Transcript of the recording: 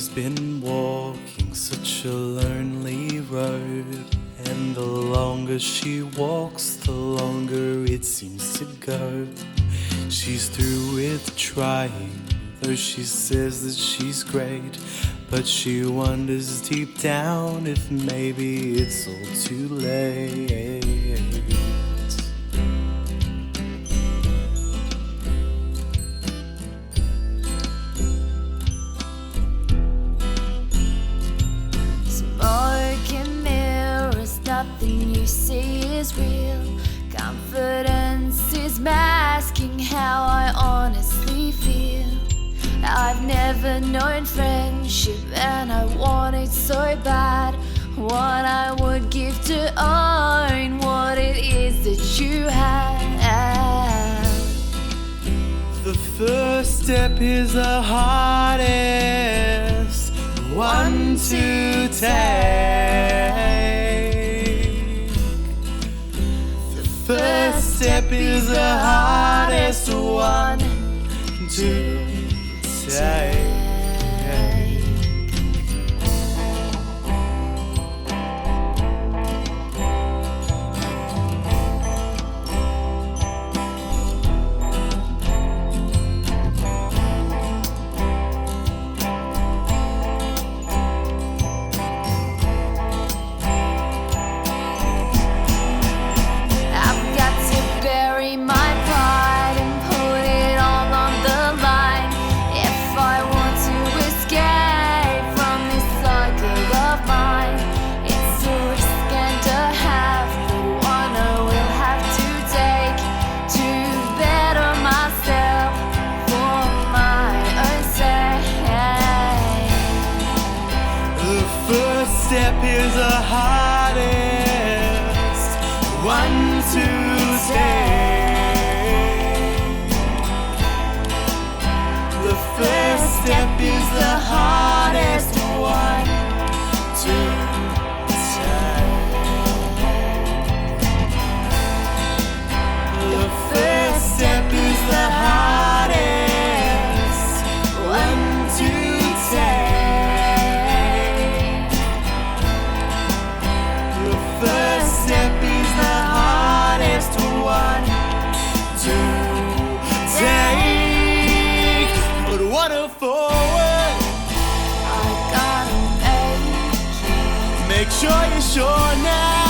She's been walking such a lonely road, and the longer she walks, the longer it seems to go. She's through with trying, though she says that she's great, but she wonders deep down if maybe it's all too late. Nothing you see is real. Confidence is masking how I honestly feel. I've never known friendship, and I want it so bad. What I would give to own what it is that you have. The first step is the hardest one to take. First step is the hardest one to take. First step is the hardest one to take. The first step is the hardest one to take. The first step is the hardest one to take. First step is the hardest one to take. But what a forward, I gotta make it. make sure you're sure now.